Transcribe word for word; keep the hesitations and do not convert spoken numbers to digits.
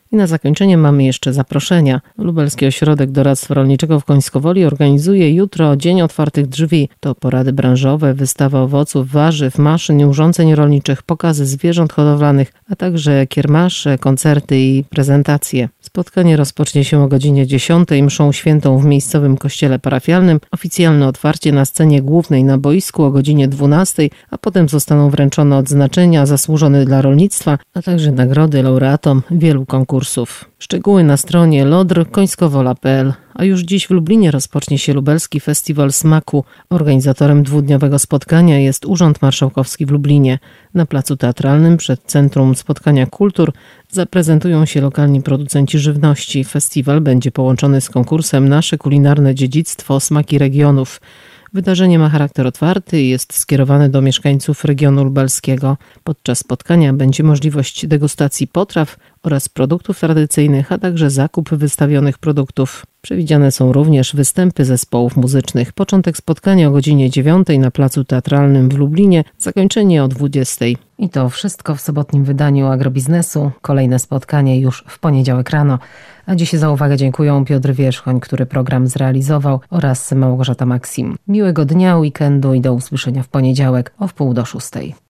I na zakończenie mamy jeszcze zaproszenia. Lubelski Ośrodek Doradztwa Rolniczego w Końskowoli organizuje jutro Dzień Otwartych Drzwi. To porady branżowe, wystawa owoców, warzyw, maszyn i urządzeń rolniczych, pokazy zwierząt hodowlanych, a także kiermasze, koncerty i prezentacje. Spotkanie rozpocznie się o godzinie dziesiątej mszą świętą w miejscowym kościele parafialnym. Oficjalne otwarcie na scenie głównej na boisku o godzinie dwunastej, a potem zostaną wręczone odznaczenia zasłużone dla rolnictwa, a także nagrody laureatom wielu konkursów. Szczegóły na stronie lodr końskowola kropka p l. A już dziś w Lublinie rozpocznie się Lubelski Festiwal Smaku. Organizatorem dwudniowego spotkania jest Urząd Marszałkowski w Lublinie. Na placu teatralnym przed Centrum Spotkania Kultur zaprezentują się lokalni producenci żywności. Festiwal będzie połączony z konkursem Nasze kulinarne dziedzictwo smaki regionów. Wydarzenie ma charakter otwarty i jest skierowane do mieszkańców regionu lubelskiego. Podczas spotkania będzie możliwość degustacji potraw oraz produktów tradycyjnych, a także zakup wystawionych produktów. Przewidziane są również występy zespołów muzycznych. Początek spotkania o godzinie dziewiątej na placu teatralnym w Lublinie, zakończenie o dwudziestej. I to wszystko w sobotnim wydaniu Agrobiznesu. Kolejne spotkanie już w poniedziałek rano. A dziś za uwagę dziękuję Piotr Wierzchoń, który program zrealizował, oraz Małgorzata Maksim. Miłego dnia, weekendu i do usłyszenia w poniedziałek o wpół do szóstej.